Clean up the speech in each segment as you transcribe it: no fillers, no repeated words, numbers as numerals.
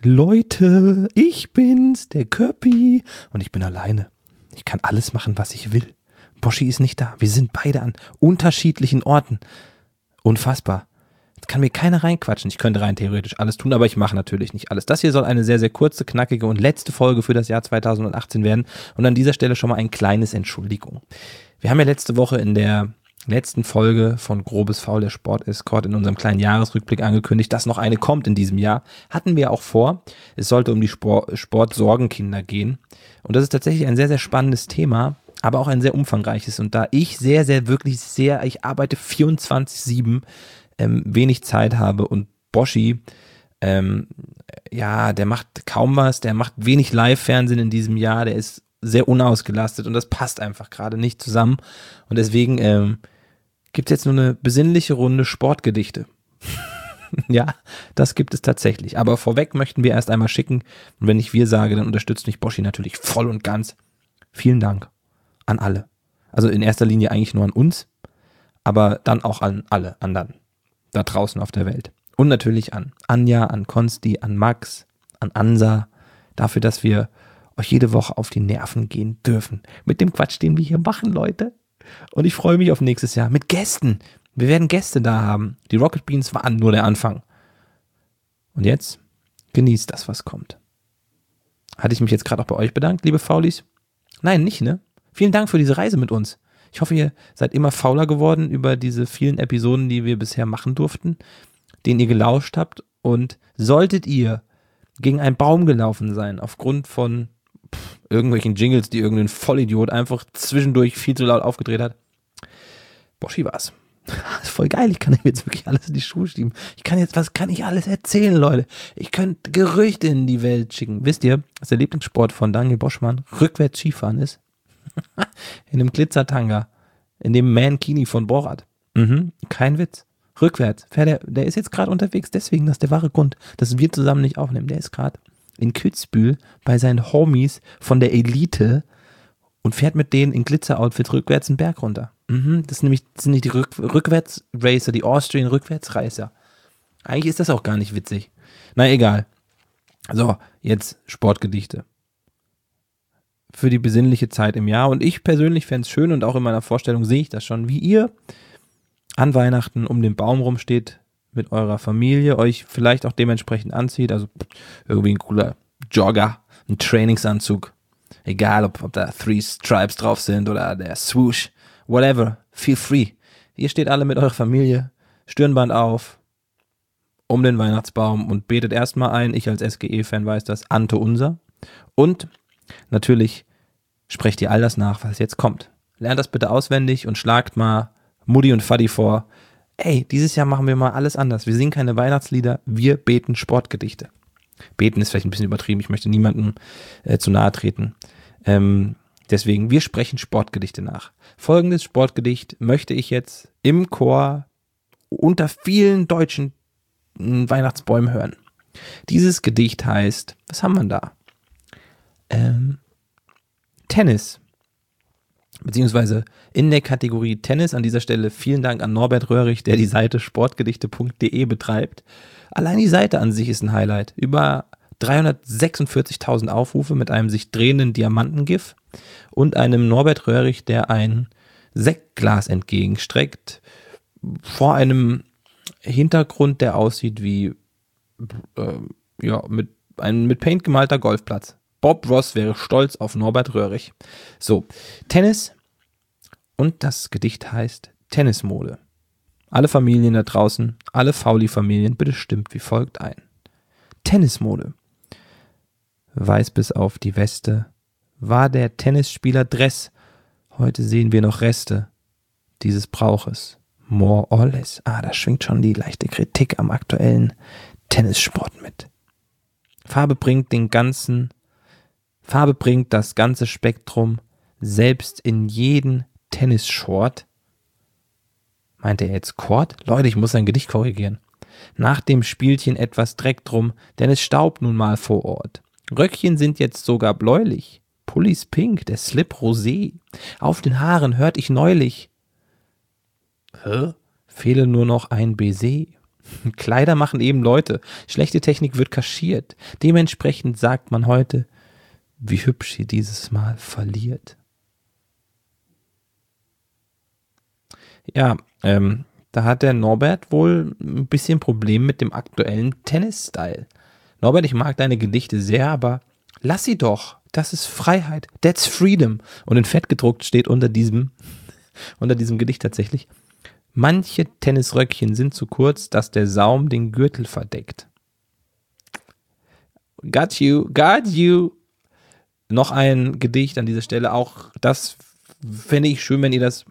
Leute, ich bin's, der Köppi. Und ich bin alleine. Ich kann alles machen, was ich will. Boschi ist nicht da. Wir sind beide an unterschiedlichen Orten. Unfassbar. Jetzt kann mir keiner reinquatschen. Ich könnte rein theoretisch alles tun, aber ich mache natürlich nicht alles. Das hier soll eine sehr, sehr kurze, knackige und letzte Folge für das Jahr 2018 werden. Und an dieser Stelle schon mal ein kleines Entschuldigung. Wir haben ja letzte Woche in der letzten Folge von Grobes Faul, der Sport-Escort, in unserem kleinen Jahresrückblick angekündigt, dass noch eine kommt in diesem Jahr. Hatten wir auch vor. Es sollte um die Sportsorgenkinder gehen. Und das ist tatsächlich ein sehr, sehr spannendes Thema, aber auch ein sehr umfangreiches. Und da ich ich arbeite 24/7, wenig Zeit habe und Boschi, der macht kaum was, der macht wenig Live-Fernsehen in diesem Jahr, der ist sehr unausgelastet und das passt einfach gerade nicht zusammen. Und deswegen gibt es jetzt nur eine besinnliche Runde Sportgedichte. Ja, das gibt es tatsächlich. Aber vorweg möchten wir erst einmal schicken, und wenn ich wir sage, dann unterstützt mich Boschi natürlich voll und ganz. Vielen Dank an alle. Also in erster Linie eigentlich nur an uns, aber dann auch an alle anderen da draußen auf der Welt. Und natürlich an Anja, an Konsti, an Max, an Ansa, dafür, dass wir euch jede Woche auf die Nerven gehen dürfen. Mit dem Quatsch, den wir hier machen, Leute. Und ich freue mich auf nächstes Jahr mit Gästen. Wir werden Gäste da haben. Die Rocket Beans waren nur der Anfang. Und jetzt genießt das, was kommt. Hatte ich mich jetzt gerade auch bei euch bedankt, liebe Faulis? Nein, nicht, ne? Vielen Dank für diese Reise mit uns. Ich hoffe, ihr seid immer fauler geworden über diese vielen Episoden, die wir bisher machen durften, denen ihr gelauscht habt. Und solltet ihr gegen einen Baum gelaufen sein, aufgrund von irgendwelchen Jingles, die irgendein Vollidiot einfach zwischendurch viel zu laut aufgedreht hat. Boschi war's. Das ist voll geil, ich kann ihm jetzt wirklich alles in die Schuhe schieben. Was kann ich alles erzählen, Leute? Ich könnte Gerüchte in die Welt schicken. Wisst ihr, dass der Lieblingssport von Daniel Boschmann rückwärts Skifahren ist? In einem Glitzertanga, in dem Mankini von Borat. Kein Witz. Rückwärts. Der ist jetzt gerade unterwegs, deswegen, das ist der wahre Grund, dass wir zusammen nicht aufnehmen. Der ist gerade in Kitzbühel bei seinen Homies von der Elite und fährt mit denen in Glitzer-Outfits rückwärts einen Berg runter. Das sind nicht die Rückwärts-Racer, die Austrian Rückwärtsreißer. Eigentlich ist das auch gar nicht witzig. Na egal. So, jetzt Sportgedichte. Für die besinnliche Zeit im Jahr. Und ich persönlich fände es schön und auch in meiner Vorstellung sehe ich das schon, wie ihr an Weihnachten um den Baum rumsteht mit eurer Familie, euch vielleicht auch dementsprechend anzieht, also irgendwie ein cooler Jogger, ein Trainingsanzug, egal ob da 3 Stripes drauf sind oder der Swoosh, whatever, feel free. Ihr steht alle mit eurer Familie, Stirnband auf, um den Weihnachtsbaum und betet erstmal ein, ich als SGE-Fan weiß das, Ante Unser. Und natürlich sprecht ihr all das nach, was jetzt kommt. Lernt das bitte auswendig und schlagt mal Mutti und Vati vor, ey, dieses Jahr machen wir mal alles anders. Wir singen keine Weihnachtslieder, wir beten Sportgedichte. Beten ist vielleicht ein bisschen übertrieben, ich möchte niemandem zu nahe treten. Deswegen, wir sprechen Sportgedichte nach. Folgendes Sportgedicht möchte ich jetzt im Chor unter vielen deutschen Weihnachtsbäumen hören. Dieses Gedicht heißt, was haben wir da? Tennis. Beziehungsweise in der Kategorie Tennis an dieser Stelle vielen Dank an Norbert Röhrig, der die Seite sportgedichte.de betreibt. Allein die Seite an sich ist ein Highlight. Über 346.000 Aufrufe mit einem sich drehenden Diamantengif und einem Norbert Röhrig, der ein Sektglas entgegenstreckt vor einem Hintergrund, der aussieht wie mit Paint gemalter Golfplatz. Bob Ross wäre stolz auf Norbert Röhrig. So, Tennis und das Gedicht heißt Tennismode. Alle Familien da draußen, alle Fauli-Familien, bitte stimmt wie folgt ein. Tennismode. Weiß bis auf die Weste war der Tennisspieler Dress. Heute sehen wir noch Reste dieses Brauches. More or less. Da schwingt schon die leichte Kritik am aktuellen Tennissport mit. Farbe bringt das ganze Spektrum, selbst in jeden Tennisshort. Meint er jetzt Court? Leute, ich muss sein Gedicht korrigieren. Nach dem Spielchen etwas Dreck drum, denn es staubt nun mal vor Ort. Röckchen sind jetzt sogar bläulich, Pullis pink, der Slip rosé. Auf den Haaren hört ich neulich. Fehle nur noch ein Baiser. Kleider machen eben Leute. Schlechte Technik wird kaschiert. Dementsprechend sagt man heute, wie hübsch sie dieses Mal verliert. Ja, da hat der Norbert wohl ein bisschen Problem mit dem aktuellen Tennis-Style. Norbert, ich mag deine Gedichte sehr, aber lass sie doch. Das ist Freiheit. That's freedom. Und in Fett gedruckt steht unter diesem Gedicht tatsächlich: Manche Tennisröckchen sind zu kurz, dass der Saum den Gürtel verdeckt. Got you, got you. Noch ein Gedicht an dieser Stelle. Auch das fände ich schön, wenn ihr das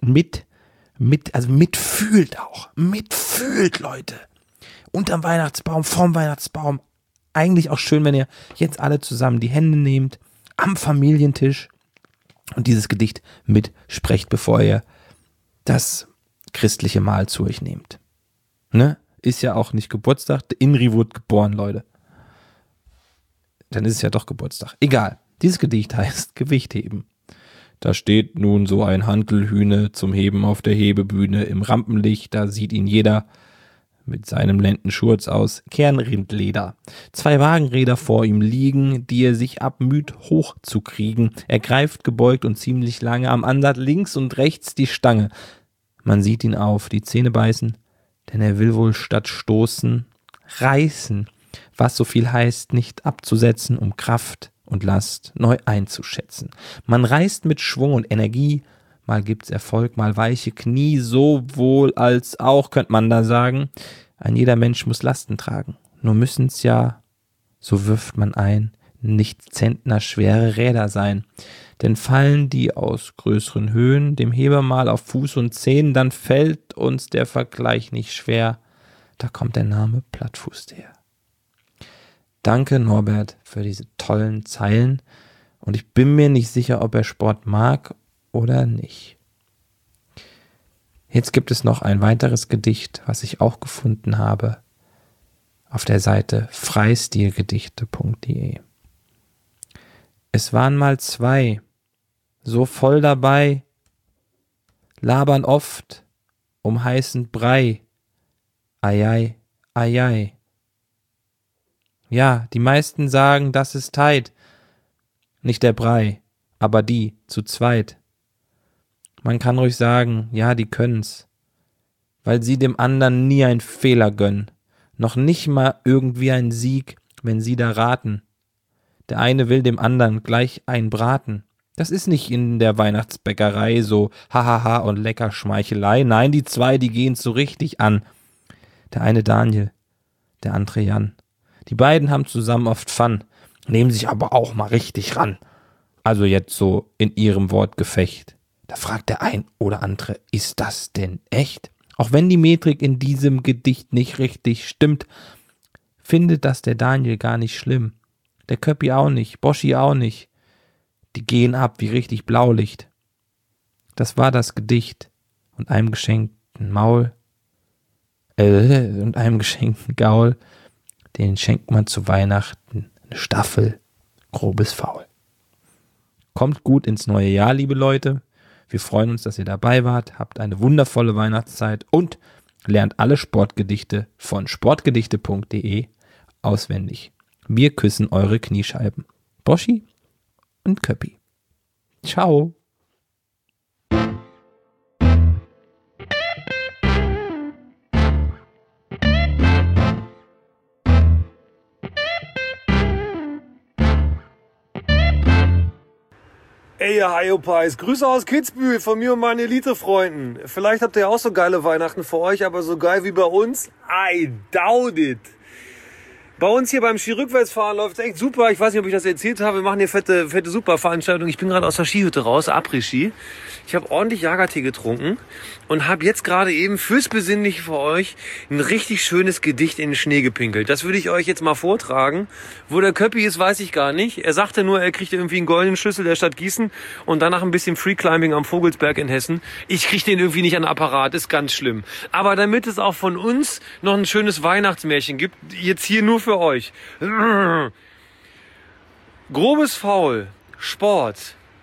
mitfühlt auch. Mitfühlt, Leute. Unterm Weihnachtsbaum, vorm Weihnachtsbaum. Eigentlich auch schön, wenn ihr jetzt alle zusammen die Hände nehmt, am Familientisch und dieses Gedicht mitsprecht, bevor ihr das christliche Mahl zu euch nehmt. Ne? Ist ja auch nicht Geburtstag. Der Inri wurde geboren, Leute. Dann ist es ja doch Geburtstag. Egal. Dieses Gedicht heißt Gewichtheben. Da steht nun so ein Hantelhühne zum Heben auf der Hebebühne im Rampenlicht. Da sieht ihn jeder mit seinem Lendenschurz aus Kernrindleder. 2 Wagenräder vor ihm liegen, die er sich abmüht hochzukriegen. Er greift gebeugt und ziemlich lange am Ansatz links und rechts die Stange. Man sieht ihn auf die Zähne beißen, denn er will wohl statt stoßen reißen, was so viel heißt, nicht abzusetzen, um Kraft und Last neu einzuschätzen. Man reißt mit Schwung und Energie, mal gibt's Erfolg, mal weiche Knie, sowohl als auch, könnte man da sagen, ein jeder Mensch muss Lasten tragen. Nur müssen's ja, so wirft man ein, nicht zentnerschwere Räder sein. Denn fallen die aus größeren Höhen dem Heber mal auf Fuß und Zehen, dann fällt uns der Vergleich nicht schwer. Da kommt der Name Plattfuß her. Danke, Norbert, für diese tollen Zeilen. Und ich bin mir nicht sicher, ob er Sport mag oder nicht. Jetzt gibt es noch ein weiteres Gedicht, was ich auch gefunden habe, auf der Seite freistilgedichte.de. Es waren mal 2, so voll dabei, labern oft um heißen Brei. Eiei, eiei. Ja, die meisten sagen, das ist Teit. Nicht der Brei, aber die, zu zweit. Man kann ruhig sagen, ja, die können's, weil sie dem anderen nie einen Fehler gönnen, noch nicht mal irgendwie einen Sieg, wenn sie da raten. Der eine will dem anderen gleich einen braten. Das ist nicht in der Weihnachtsbäckerei so hahaha und lecker Schmeichelei. Nein, die 2, die gehen's so richtig an. Der eine Daniel, der andere Jan. Die beiden haben zusammen oft Fun, nehmen sich aber auch mal richtig ran. Also jetzt so in ihrem Wortgefecht. Da fragt der ein oder andere, ist das denn echt? Auch wenn die Metrik in diesem Gedicht nicht richtig stimmt, findet das der Daniel gar nicht schlimm. Der Köppi auch nicht, Boschi auch nicht. Die gehen ab wie richtig Blaulicht. Das war das Gedicht und einem geschenkten und einem geschenkten Gaul, den schenkt man zu Weihnachten eine Staffel grobes Faul. Kommt gut ins neue Jahr, liebe Leute. Wir freuen uns, dass ihr dabei wart, habt eine wundervolle Weihnachtszeit und lernt alle Sportgedichte von sportgedichte.de auswendig. Wir küssen eure Kniescheiben. Boschi und Köppi. Ciao. Ey, ihr Hyopies, Grüße aus Kitzbühel von mir und meinen Elite-Freunden. Vielleicht habt ihr auch so geile Weihnachten für euch, aber so geil wie bei uns? I doubt it. Bei uns hier beim Skirückwärtsfahren läuft es echt super. Ich weiß nicht, ob ich das erzählt habe. Wir machen hier fette Superveranstaltung. Ich bin gerade aus der Skihütte raus, Après-Ski. Ich habe ordentlich Jagertee getrunken und habe jetzt gerade eben fürs Besinnliche für euch ein richtig schönes Gedicht in den Schnee gepinkelt. Das würde ich euch jetzt mal vortragen. Wo der Köppi ist, weiß ich gar nicht. Er sagte nur, er kriegt irgendwie einen goldenen Schlüssel der Stadt Gießen und danach ein bisschen Freeclimbing am Vogelsberg in Hessen. Ich kriege den irgendwie nicht an den Apparat, ist ganz schlimm. Aber damit es auch von uns noch ein schönes Weihnachtsmärchen gibt, jetzt hier nur für euch. Grobes Faul, Sport.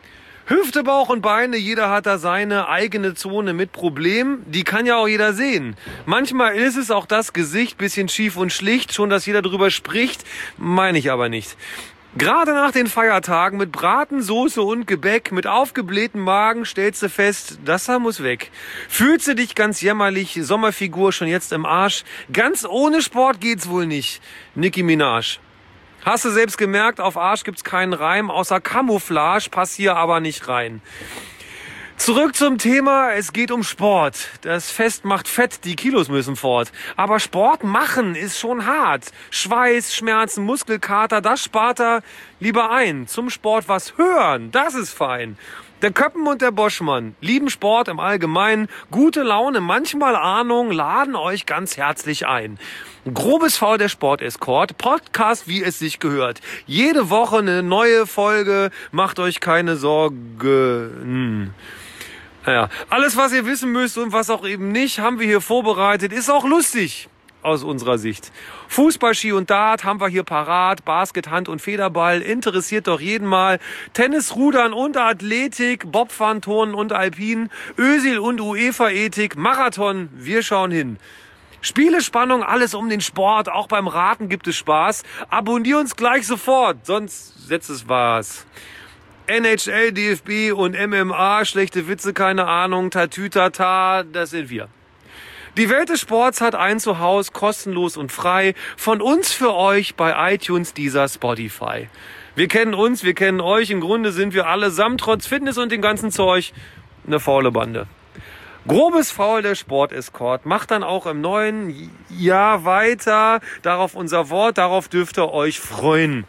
Hüfte, Bauch und Beine, jeder hat da seine eigene Zone mit Problem. Die kann ja auch jeder sehen. Manchmal ist es auch das Gesicht, bisschen schief und schlicht, schon dass jeder drüber spricht, meine ich aber nicht. Gerade nach den Feiertagen mit Braten, Soße und Gebäck, mit aufgeblähtem Magen stellst du fest, das da muss weg. Fühlst du dich ganz jämmerlich, Sommerfigur schon jetzt im Arsch? Ganz ohne Sport geht's wohl nicht. Nicki Minaj. Hast du selbst gemerkt, auf Arsch gibt's keinen Reim, außer Camouflage, pass hier aber nicht rein. Zurück zum Thema, es geht um Sport. Das Fest macht fett, die Kilos müssen fort. Aber Sport machen ist schon hart. Schweiß, Schmerzen, Muskelkater, das spart er lieber ein. Zum Sport was hören, das ist fein. Der Köppen und der Boschmann lieben Sport im Allgemeinen. Gute Laune, manchmal Ahnung, laden euch ganz herzlich ein. Grobes Faul, der Sport-Escort, Podcast, wie es sich gehört. Jede Woche eine neue Folge, macht euch keine Sorgen. Naja, alles, was ihr wissen müsst und was auch eben nicht, haben wir hier vorbereitet. Ist auch lustig aus unserer Sicht. Fußball, Ski und Dart haben wir hier parat. Basket, Hand und Federball interessiert doch jeden mal. Tennis, Rudern und Athletik, Bobfahren, Turnen und Alpin, Ösil und UEFA-Ethik, Marathon, wir schauen hin. Spiele, Spannung, alles um den Sport. Auch beim Raten gibt es Spaß. Abonnier uns gleich sofort, sonst setzt es was. NHL, DFB und MMA, schlechte Witze, keine Ahnung, Tatütata, das sind wir. Die Welt des Sports hat ein Zuhause, kostenlos und frei. Von uns für euch bei iTunes, Deezer, Spotify. Wir kennen uns, wir kennen euch. Im Grunde sind wir allesamt, trotz Fitness und dem ganzen Zeug, eine faule Bande. Grobes Faul, der Sport-Escort, macht dann auch im neuen Jahr weiter. Darauf unser Wort, darauf dürft ihr euch freuen.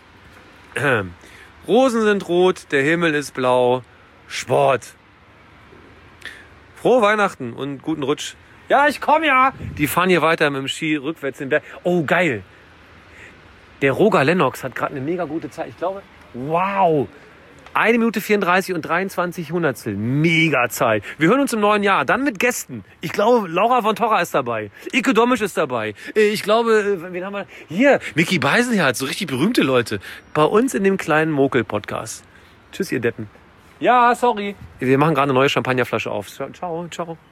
Rosen sind rot, der Himmel ist blau. Sport. Frohe Weihnachten und guten Rutsch. Ja, ich komme ja. Die fahren hier weiter mit dem Ski rückwärts den Berg. Oh, geil. Der Roger Lennox hat gerade eine mega gute Zeit. Ich glaube, wow. 1 Minute 34 und 23 Hundertstel. Mega Zeit. Wir hören uns im neuen Jahr. Dann mit Gästen. Ich glaube, Laura von Torra ist dabei. Ike Domisch ist dabei. Ich glaube, wen haben wir? Hier, Micky Beisenherz. So richtig berühmte Leute. Bei uns in dem kleinen Mokel-Podcast. Tschüss, ihr Deppen. Ja, sorry. Wir machen gerade eine neue Champagnerflasche auf. Ciao, ciao.